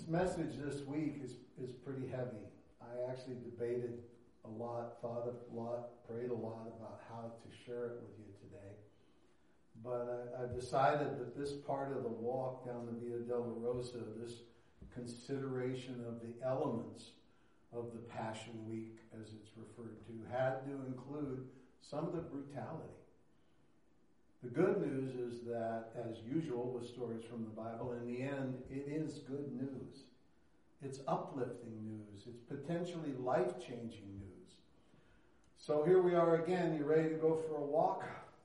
message this week is pretty heavy. I actually debated a lot, thought a lot, prayed a lot about how to share it with you today. But I've decided that this part of the walk down the Via Dolorosa, this consideration of the elements of the Passion Week, as it's referred to, had to include some of the brutality. The good news is that, as usual with stories from the Bible, in the end, it is good news. It's uplifting news. It's potentially life-changing news. So here we are again. You ready to go for a walk?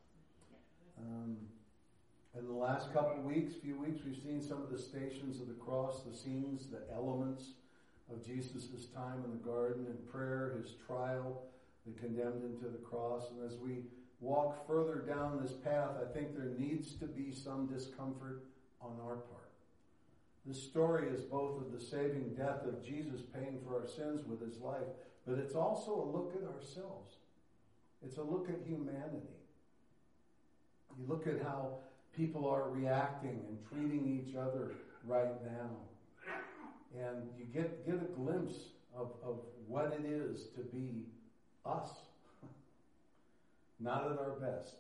In the last few weeks, we've seen some of the stations of the cross, the scenes, the elements of Jesus' time in the garden and prayer, his trial, the condemned him to the cross. And as we walk further down this path, I think there needs to be some discomfort on our part. This story is both of the saving death of Jesus paying for our sins with his life, but it's also a look at ourselves. It's a look at humanity. You look at how people are reacting and treating each other right now. And you get a glimpse of what it is to be us. Not at our best.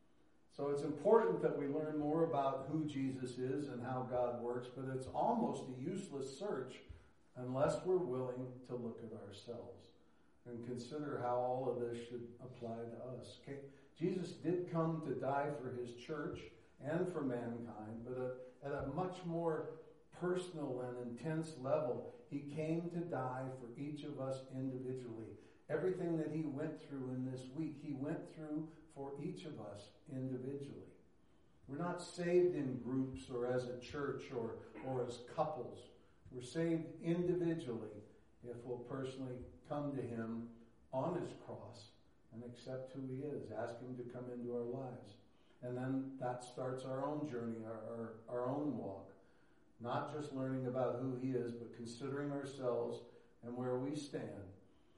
So it's important that we learn more about who Jesus is and how God works, but it's almost a useless search unless we're willing to look at ourselves and consider how all of this should apply to us. Okay? Jesus did come to die for his church and for mankind, but at a much more personal and intense level, he came to die for each of us individually. Everything that he went through in this week, he went through for each of us individually. We're not saved in groups or as a church or as couples. We're saved individually if we'll personally come to him on his cross and accept who he is, ask him to come into our lives. And then that starts our own journey, our own walk. Not just learning about who he is, but considering ourselves and where we stand.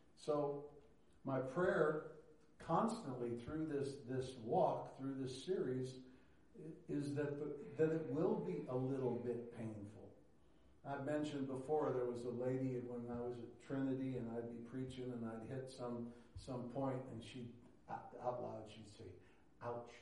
So my prayer constantly through this walk, through this series, is that it will be a little bit painful. I've mentioned before there was a lady when I was at Trinity and I'd be preaching and I'd hit some point and she'd out loud she'd say, "Ouch."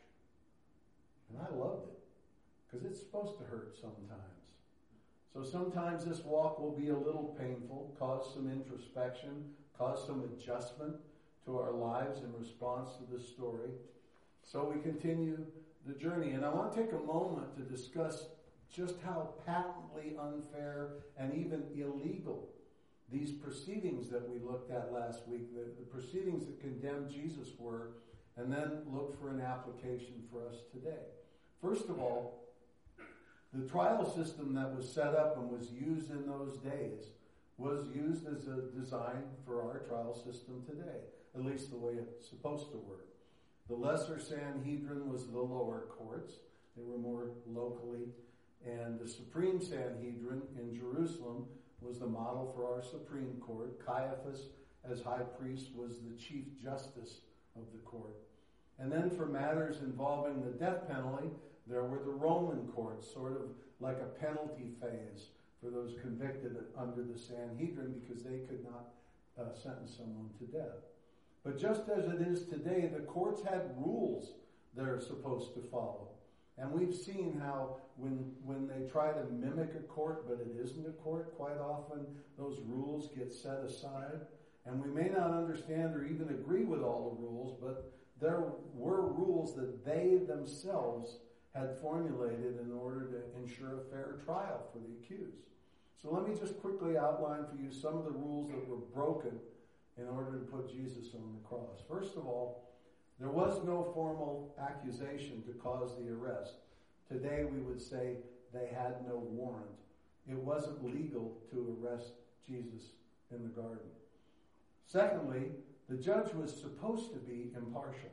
And I loved it because it's supposed to hurt sometimes. So sometimes this walk will be a little painful, cause some introspection, cause some adjustment to our lives in response to this story. So we continue the journey. And I want to take a moment to discuss just how patently unfair and even illegal these proceedings that we looked at last week, the proceedings that condemned Jesus were, and then look for an application for us today. First of all, the trial system that was set up and was used in those days was used as a design for our trial system today, at least the way it's supposed to work. The Lesser Sanhedrin was the lower courts. They were more locally. And the Supreme Sanhedrin in Jerusalem was the model for our Supreme Court. Caiaphas, as high priest, was the chief justice of the court. And then for matters involving the death penalty, there were the Roman courts, sort of like a penalty phase for those convicted under the Sanhedrin because they could not sentence someone to death. But just as it is today, the courts had rules they're supposed to follow. And we've seen how when they try to mimic a court, but it isn't a court, quite often those rules get set aside. And we may not understand or even agree with all the rules, but there were rules that they themselves had formulated in order to ensure a fair trial for the accused. So let me just quickly outline for you some of the rules that were broken in order to put Jesus on the cross. First of all, there was no formal accusation to cause the arrest. Today we would say they had no warrant. It wasn't legal to arrest Jesus in the garden. Secondly, the judge was supposed to be impartial,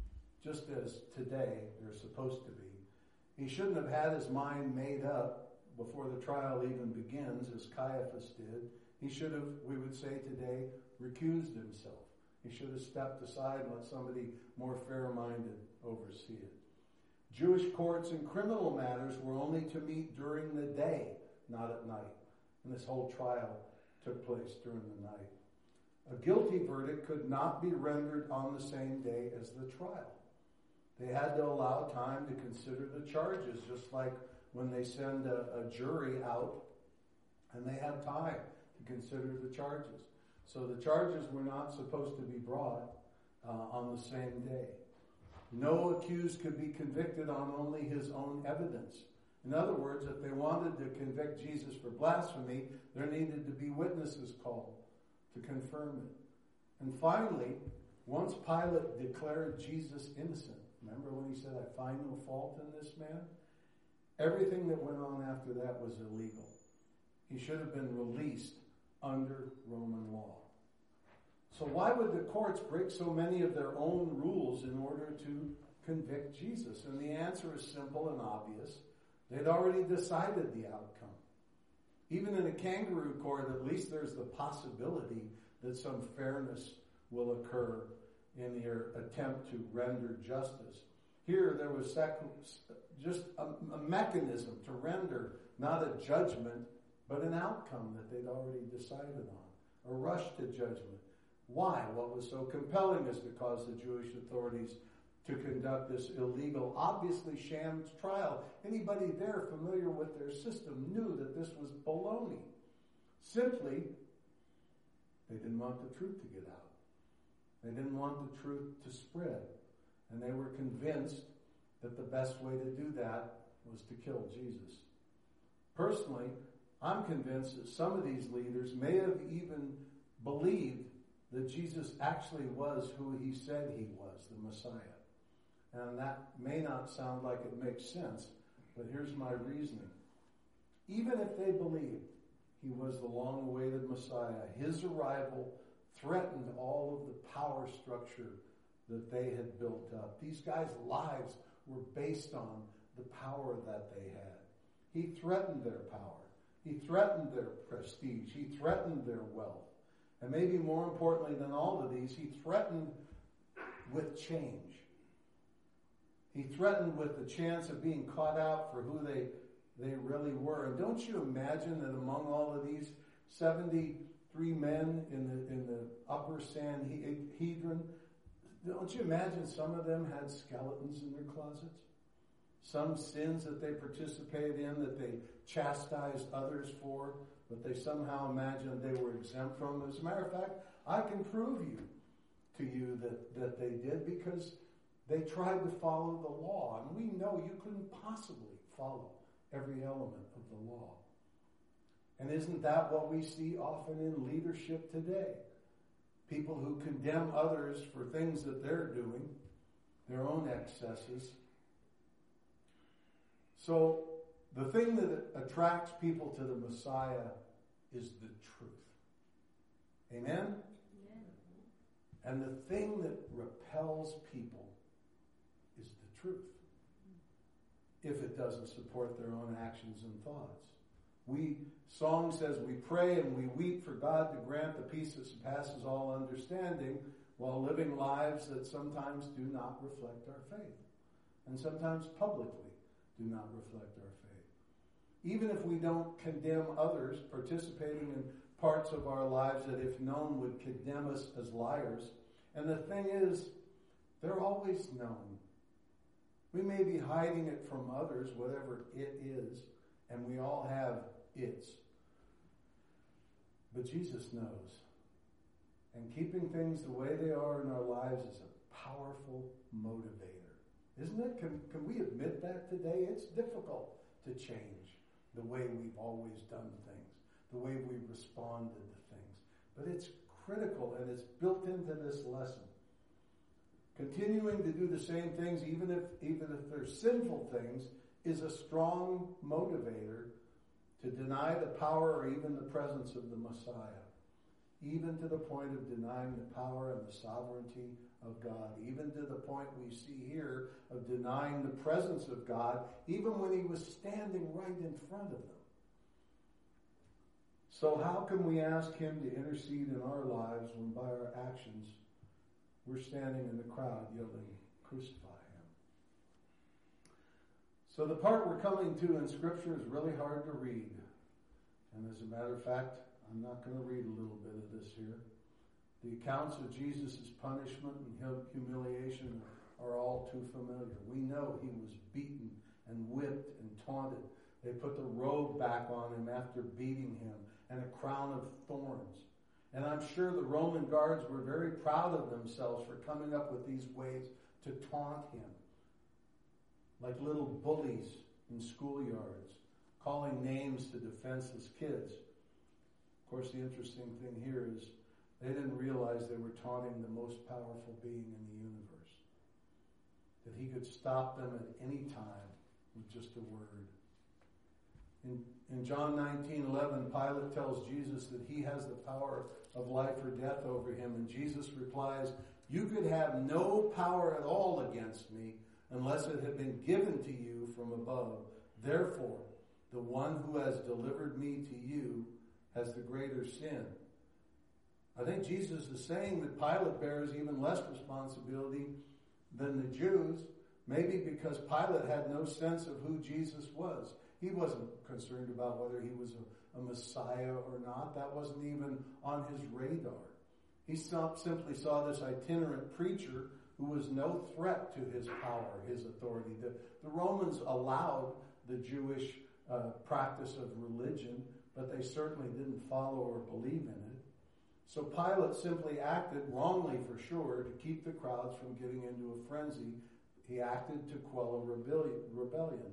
just as today they're supposed to be. He shouldn't have had his mind made up before the trial even begins, as Caiaphas did. He should have, we would say today, recused himself. He should have stepped aside and let somebody more fair-minded oversee it. Jewish courts in criminal matters were only to meet during the day, not at night. And this whole trial took place during the night. A guilty verdict could not be rendered on the same day as the trial. They had to allow time to consider the charges, just like when they send a jury out, and they have time to consider the charges. So the charges were not supposed to be brought on the same day. No accused could be convicted on only his own evidence. In other words, if they wanted to convict Jesus for blasphemy, there needed to be witnesses called to confirm it. And finally, once Pilate declared Jesus innocent, remember when he said, "I find no fault in this man"? Everything that went on after that was illegal. He should have been released under Roman law. So why would the courts break so many of their own rules in order to convict Jesus? And the answer is simple and obvious. They'd already decided the outcome. Even in a kangaroo court, at least there's the possibility that some fairness will occur in their attempt to render justice. Here, there was just a mechanism to render not a judgment, but an outcome that they'd already decided on. A rush to judgment. Why? What was so compelling as to cause the Jewish authorities to conduct this illegal, obviously sham trial? Anybody there familiar with their system knew that this was baloney. Simply, they didn't want the truth to get out. They didn't want the truth to spread. And they were convinced that the best way to do that was to kill Jesus. Personally, I'm convinced that some of these leaders may have even believed that Jesus actually was who he said he was, the Messiah. And that may not sound like it makes sense, but here's my reasoning. Even if they believed he was the long-awaited Messiah, his arrival threatened all of the power structure that they had built up. These guys' lives were based on the power that they had. He threatened their power. He threatened their prestige. He threatened their wealth. And maybe more importantly than all of these, he threatened with change. He threatened with the chance of being caught out for who they really were. And don't you imagine that among all of these 73 men in the upper Sanhedrin, don't you imagine some of them had skeletons in their closets? Some sins that they participated in, that they chastised others for, but they somehow imagined they were exempt from. As a matter of fact, I can prove to you that they did, because they tried to follow the law. And we know you couldn't possibly follow every element of the law. And isn't that what we see often in leadership today? People who condemn others for things that they're doing, their own excesses. So the thing that attracts people to the Messiah is the truth. Amen? Yeah. And the thing that repels people is the truth, if it doesn't support their own actions and thoughts. Song says we pray and we weep for God to grant the peace that surpasses all understanding, while living lives that sometimes do not reflect our faith, and sometimes publicly do not reflect our faith. Even if we don't condemn others participating in parts of our lives that, if known, would condemn us as liars. And the thing is, they're always known. We may be hiding it from others, whatever it is, and we all have its. But Jesus knows. And keeping things the way they are in our lives is a powerful motivator. Isn't it? Can we admit that today? It's difficult to change the way we've always done things, the way we've responded to things. But it's critical, and it's built into this lesson. Continuing to do the same things, even if they're sinful things, is a strong motivator to deny the power or even the presence of the Messiah, even to the point of denying the power and the sovereignty of God, even to the point we see here of denying the presence of God, even when he was standing right in front of them. So how can we ask him to intercede in our lives when by our actions we're standing in the crowd yelling, "Crucify him"? So the part we're coming to in Scripture is really hard to read. And as a matter of fact, I'm not going to read a little bit of this here. The accounts of Jesus' punishment and humiliation are all too familiar. We know he was beaten and whipped and taunted. They put the robe back on him after beating him and a crown of thorns. And I'm sure the Roman guards were very proud of themselves for coming up with these ways to taunt him. Like little bullies in schoolyards, calling names to defenseless kids. Of course, the interesting thing here is they didn't realize they were taunting the most powerful being in the universe. That he could stop them at any time with just a word. In John 19:11, Pilate tells Jesus that he has the power of life or death over him. And Jesus replies, "You could have no power at all against me unless it had been given to you from above. Therefore, the one who has delivered me to you has the greater sin." I think Jesus is saying that Pilate bears even less responsibility than the Jews, maybe because Pilate had no sense of who Jesus was. He wasn't concerned about whether he was a Messiah or not. That wasn't even on his radar. He simply saw this itinerant preacher who was no threat to his power, his authority. The Romans allowed the Jewish practice of religion, but they certainly didn't follow or believe in it. So Pilate simply acted, wrongly for sure, to keep the crowds from getting into a frenzy. He acted to quell a rebellion.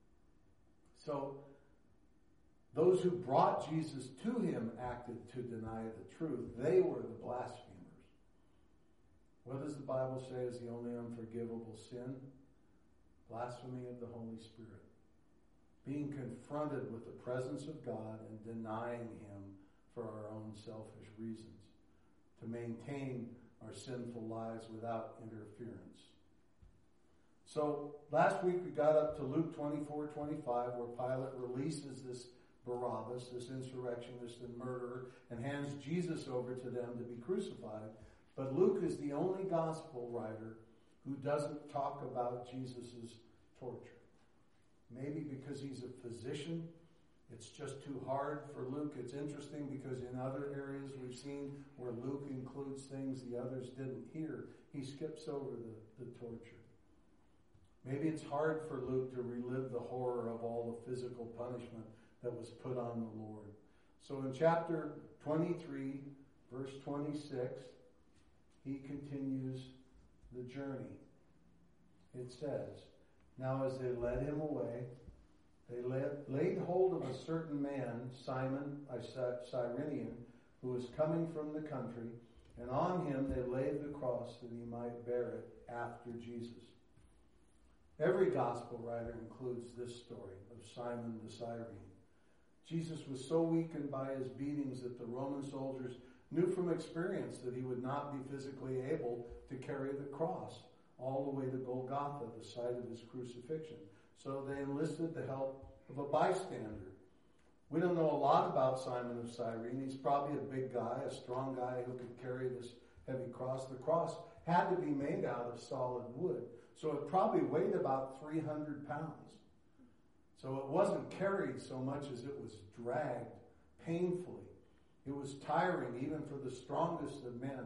So those who brought Jesus to him acted to deny the truth. They were the blasphemers. What does the Bible say is the only unforgivable sin? Blasphemy of the Holy Spirit. Being confronted with the presence of God and denying him for our own selfish reasons, to maintain our sinful lives without interference. So last week we got up to Luke 24:25, where Pilate releases this Barabbas, this insurrectionist and murderer, and hands Jesus over to them to be crucified. But Luke is the only gospel writer who doesn't talk about Jesus' torture. Maybe because he's a physician, it's just too hard for Luke. It's interesting because in other areas we've seen where Luke includes things the others didn't hear. He skips over the torture. Maybe it's hard for Luke to relive the horror of all the physical punishment that was put on the Lord. So in chapter 23, verse 26, he continues the journey. It says, "Now as they led him away, they laid hold of a certain man, Simon, a Cyrenian, who was coming from the country, and on him they laid the cross that he might bear it after Jesus." Every gospel writer includes this story of Simon the Cyrene. Jesus was so weakened by his beatings that the Roman soldiers knew from experience that he would not be physically able to carry the cross all the way to Golgotha, the site of his crucifixion. So they enlisted the help of a bystander. We don't know a lot about Simon of Cyrene. He's probably a big guy, a strong guy who could carry this heavy cross. The cross had to be made out of solid wood, so it probably weighed about 300 pounds. So it wasn't carried so much as it was dragged painfully. It was tiring even for the strongest of men.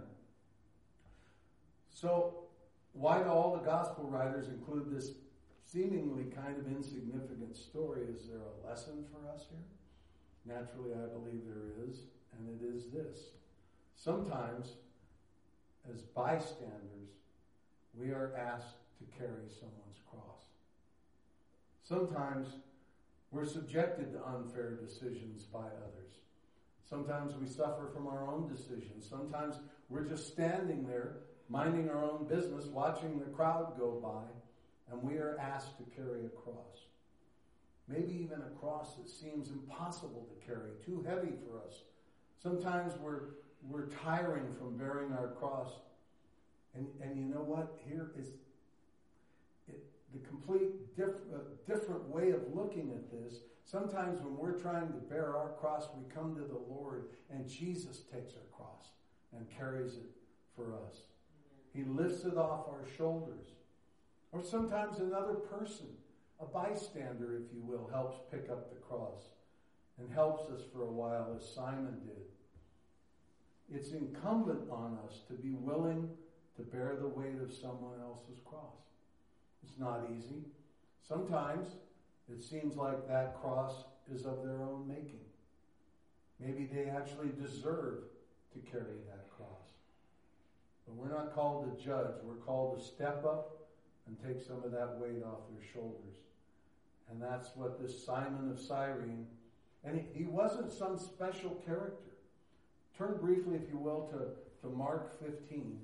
So why do all the gospel writers include this seemingly kind of insignificant story? Is there a lesson for us here? Naturally, I believe there is, and it is this. Sometimes, as bystanders, we are asked to carry someone's cross. Sometimes we're subjected to unfair decisions by others. Sometimes we suffer from our own decisions. Sometimes we're just standing there, minding our own business, watching the crowd go by, and we are asked to carry a cross. Maybe even a cross that seems impossible to carry, too heavy for us. Sometimes we're tiring from bearing our cross. And you know what? Here is the complete different way of looking at this. Sometimes when we're trying to bear our cross, we come to the Lord, and Jesus takes our cross and carries it for us. He lifts it off our shoulders. Or sometimes another person, a bystander, if you will, helps pick up the cross. and helps us for a while as Simon did. It's incumbent on us to be willing to bear the weight of someone else's cross. It's not easy. Sometimes it seems like that cross is of their own making. Maybe they actually deserve to carry that cross. But we're not called to judge. We're called to step up and take some of that weight off their shoulders. And that's what this Simon of Cyrene, and he wasn't some special character. Turn briefly, if you will, to Mark 15.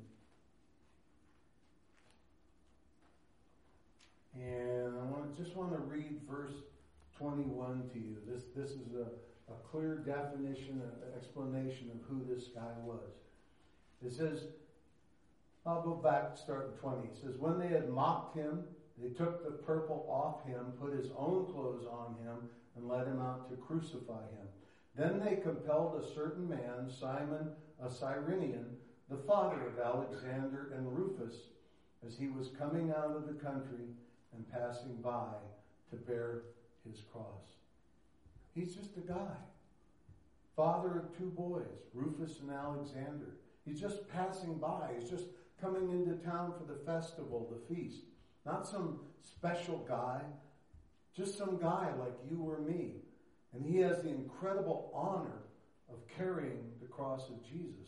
And I just want to read verse 21 to you. This is a clear definition, an explanation of who this guy was. It says, I'll go back, start in 20. It says, when they had mocked him, they took the purple off him, put his own clothes on him, and led him out to crucify him. Then they compelled a certain man, Simon, a Cyrenian, the father of Alexander and Rufus, as he was coming out of the country and passing by, to bear his cross. He's just a guy. Father of two boys, Rufus and Alexander. He's just passing by. He's just coming into town for the festival, the feast. Not some special guy, just some guy like you or me. And he has the incredible honor of carrying the cross of Jesus.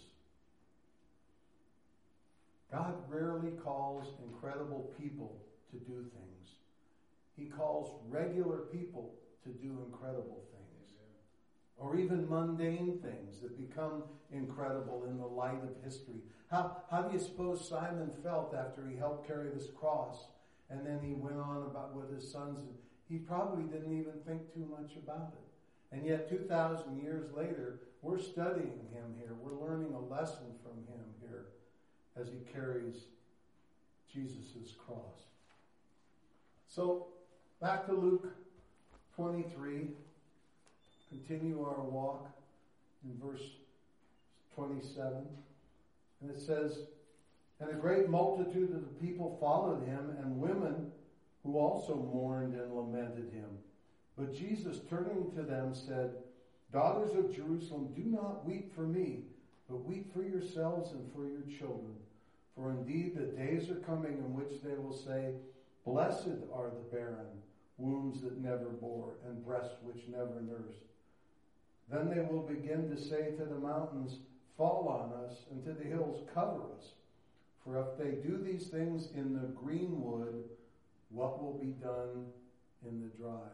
God rarely calls incredible people to do things. He calls regular people to do incredible things. Or even mundane things that become incredible in the light of history. How do you suppose Simon felt after he helped carry this cross and then he went on about with his sons? And he probably didn't even think too much about it. And yet 2,000 years later, we're studying him here. We're learning a lesson from him here as he carries Jesus' cross. So, back to Luke 23. Continue our walk in verse 27. And it says, and a great multitude of the people followed him, and women who also mourned and lamented him. But Jesus, turning to them, said, daughters of Jerusalem, do not weep for me, but weep for yourselves and for your children. For indeed the days are coming in which they will say, blessed are the barren, wombs that never bore, and breasts which never nursed. Then they will begin to say to the mountains, fall on us, and to the hills, cover us. For if they do these things in the green wood, what will be done in the dry?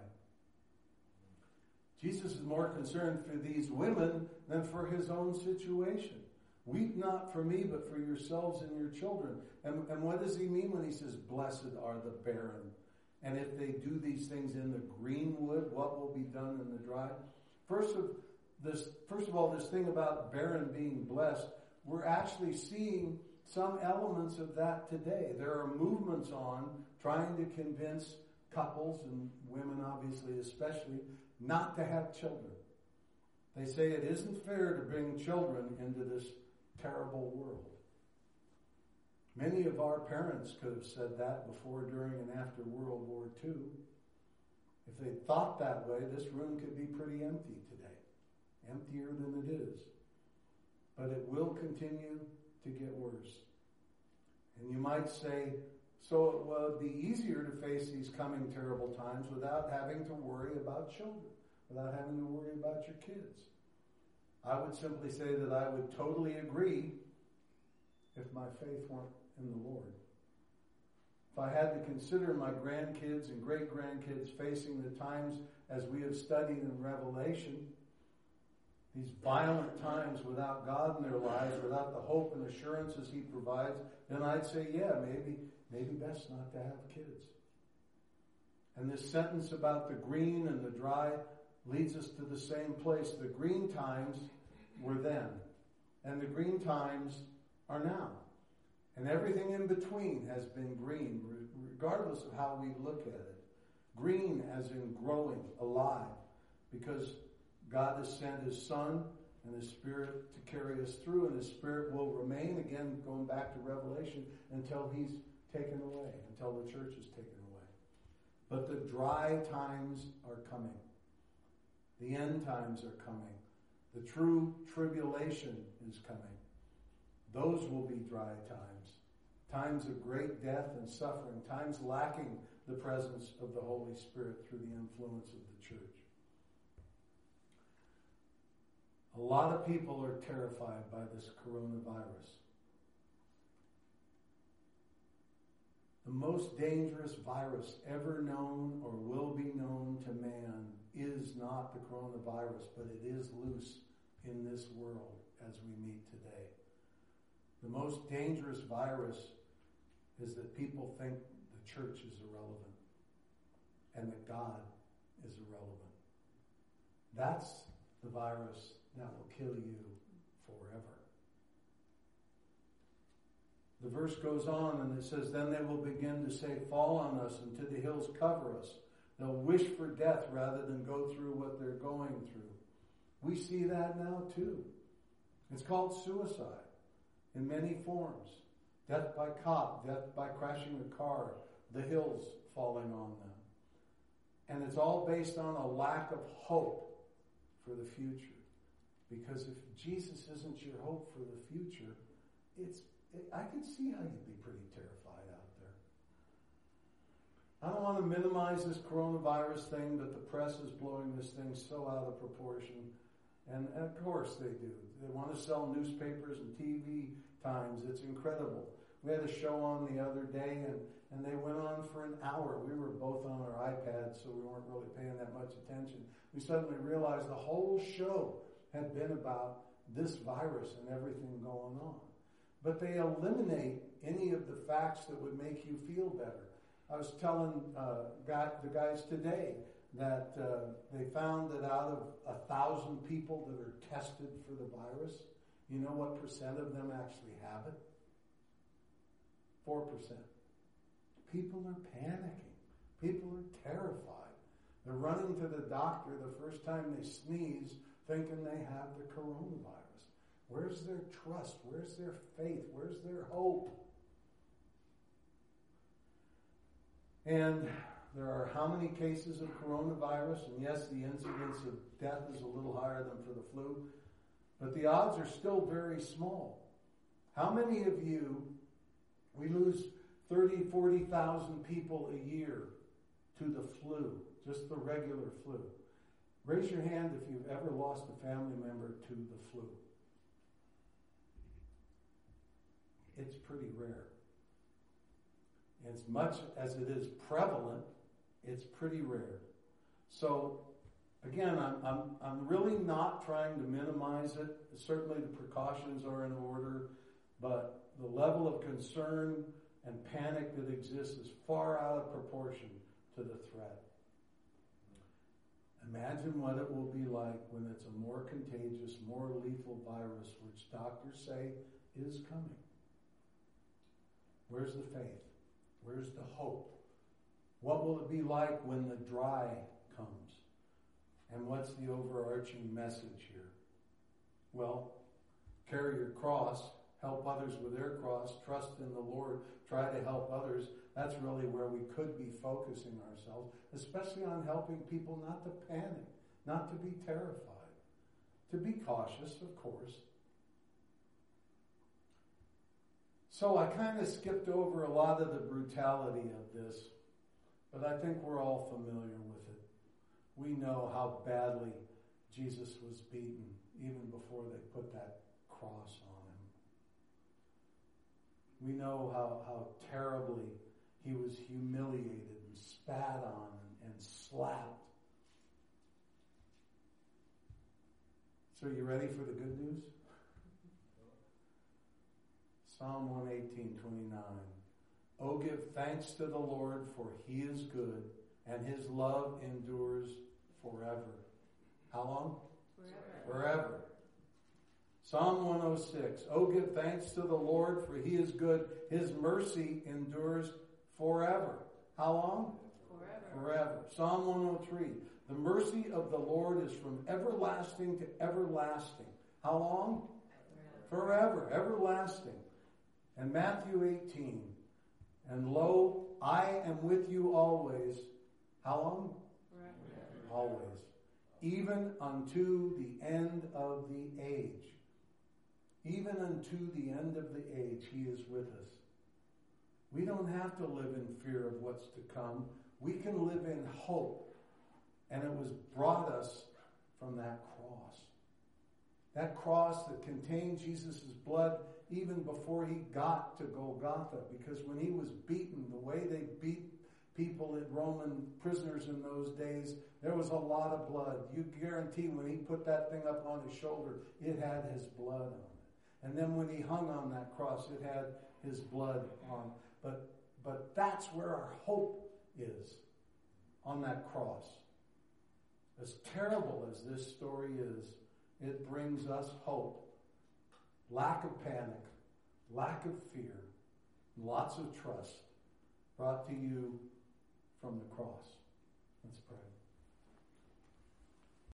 Jesus is more concerned for these women than for his own situation. Weep not for me, but for yourselves and your children. And what does he mean when he says, blessed are the barren? And if they do these things in the green wood, what will be done in the dry? First of all, this thing about barren being blessed, we're actually seeing some elements of that today. There are movements on trying to convince couples, and women obviously especially, not to have children. They say it isn't fair to bring children into this terrible world. Many of our parents could have said that before, during, and after World War II. If they thought that way, this room could be pretty empty today. Emptier than it is. But it will continue to get worse. And you might say, so it would be easier to face these coming terrible times without having to worry about children, without having to worry about your kids. I would simply say that I would totally agree if my faith weren't in the Lord. If I had to consider my grandkids and great-grandkids facing the times as we have studied in Revelation, these violent times without God in their lives, without the hope and assurances he provides, then I'd say, yeah, maybe best not to have kids. And this sentence about the green and the dry leads us to the same place. The green times were then, and the green times are now. And everything in between has been green, regardless of how we look at it. Green as in growing, alive, because God has sent his Son and his Spirit to carry us through, and his Spirit will remain, again, going back to Revelation, until he's taken away, until the church is taken away. But the dry times are coming. The end times are coming. The true tribulation is coming. Those will be dry times. Times of great death and suffering. Times lacking the presence of the Holy Spirit through the influence of the church. A lot of people are terrified by this coronavirus. The most dangerous virus ever known or will be known to man is not the coronavirus, but it is loose in this world as we meet today. The most dangerous virus is that people think the church is irrelevant and that God is irrelevant. That's the virus that will kill you forever. The verse goes on and it says, then they will begin to say, fall on us, and to the hills cover us. They'll wish for death rather than go through what they're going through. We see that now too. It's called suicide in many forms. Death by cop, death by crashing a car, the hills falling on them. And it's all based on a lack of hope for the future. Because if Jesus isn't your hope for the future, I can see how you'd be pretty terrified out there. I don't want to minimize this coronavirus thing, but the press is blowing this thing so out of proportion. And of course they do. They want to sell newspapers and TV times. It's incredible. We had a show on the other day, and they went on for an hour. We were both on our iPads, so we weren't really paying that much attention. We suddenly realized the whole show had been about this virus and everything going on. But they eliminate any of the facts that would make you feel better. I was telling the guys today that they found that out of 1,000 people that are tested for the virus, you know what percent of them actually have it? 4%. People are panicking. People are terrified. They're running to the doctor the first time they sneeze, thinking they have the coronavirus. Where's their trust? Where's their faith? Where's their hope? And there are how many cases of coronavirus? And yes, the incidence of death is a little higher than for the flu, but the odds are still very small. How many of you, we lose 30, 40,000 people a year to the flu, just the regular flu. Raise your hand if you've ever lost a family member to the flu. It's pretty rare. As much as it is prevalent, it's pretty rare. So, again, I'm really not trying to minimize it. Certainly the precautions are in order, but the level of concern and panic that exists is far out of proportion to the threat. Imagine what it will be like when it's a more contagious, more lethal virus, which doctors say is coming. Where's the faith? Where's the hope? What will it be like when the dry comes? And what's the overarching message here? Well, carry your cross, help others with their cross, trust in the Lord, try to help others. That's really where we could be focusing ourselves, especially on helping people not to panic, not to be terrified, to be cautious, of course. So I kind of skipped over a lot of the brutality of this, but I think we're all familiar with it. We know how badly Jesus was beaten even before they put that cross on him. We know how terribly he was humiliated and spat on and slapped. So you ready for the good news? Psalm 118:29. Oh, give thanks to the Lord, for he is good, and his love endures forever. How long? Forever. Psalm 106. Oh, give thanks to the Lord, for he is good. His mercy endures forever. How long? Forever. Psalm 103. The mercy of the Lord is from everlasting to everlasting. How long? Forever. Everlasting. And Matthew 18. And lo, I am with you always. How long? Forever. Always. even unto the end of the age. Even unto the end of the age, he is with us. We don't have to live in fear of what's to come. We can live in hope. And it was brought us from that cross. That cross that contained Jesus' blood even before he got to Golgotha. Because when he was beaten, the way they beat people, Roman prisoners in those days, there was a lot of blood. You guarantee when he put that thing up on his shoulder, it had his blood on it. And then when he hung on that cross, it had his blood on it. But that's where our hope is, on that cross. As terrible as this story is, it brings us hope. Lack of panic, lack of fear, lots of trust brought to you from the cross. Let's pray.